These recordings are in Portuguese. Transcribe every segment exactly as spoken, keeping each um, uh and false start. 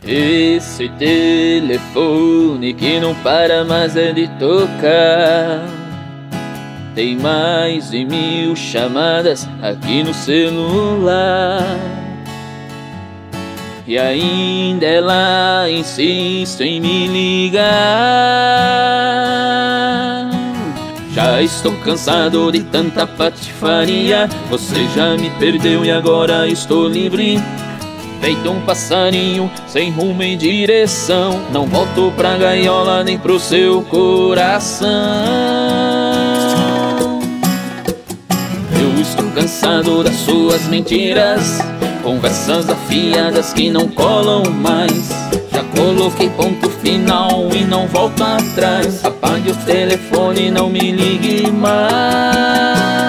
Esse telefone que não para mais é de tocar. Tem mais de mil chamadas aqui no celular. E ainda ela insiste em me ligar. Já estou cansado de tanta patifaria. Você já me perdeu e agora estou livre. Feito um passarinho, sem rumo e direção. Não volto pra gaiola nem pro seu coração. Eu estou cansado das suas mentiras, conversas afiadas que não colam mais. Já coloquei ponto final e não volto atrás. Apague o telefone e não me ligue mais.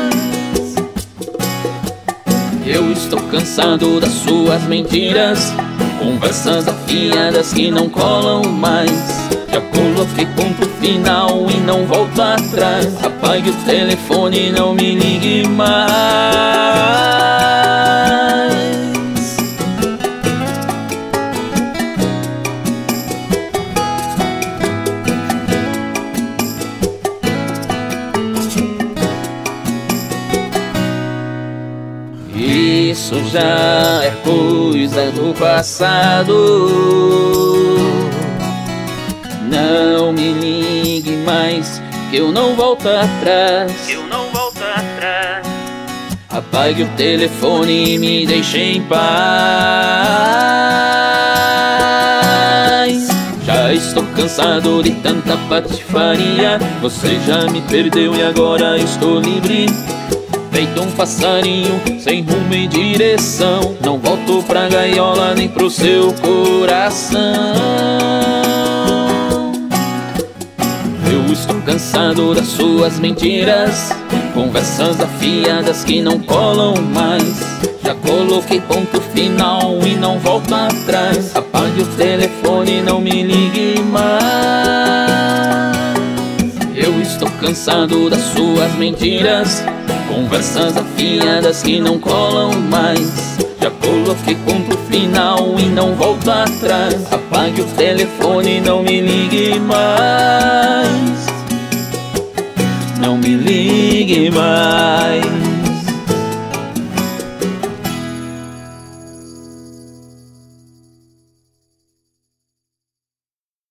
Eu estou cansado das suas mentiras, conversas afiadas que não colam mais. Já coloquei ponto final e não volto atrás. Apague o telefone e não me ligue mais. Isso já é coisa do passado. Não me ligue mais, que eu não volto atrás. Que eu não volto atrás. Apague o telefone e me deixe em paz. Já estou cansado de tanta patifaria. Você já me perdeu e agora estou livre. Feito um passarinho, sem rumo e direção. Não volto pra gaiola nem pro seu coração. Eu estou cansado das suas mentiras, conversas afiadas que não colam mais. Já coloquei ponto final e não volto atrás. Apague o telefone e não me ligue mais. Eu estou cansado das suas mentiras, conversas afiadas que não colam mais. Já coloquei ponto final e não volto atrás. Apague o telefone e não me ligue mais. Não me ligue mais.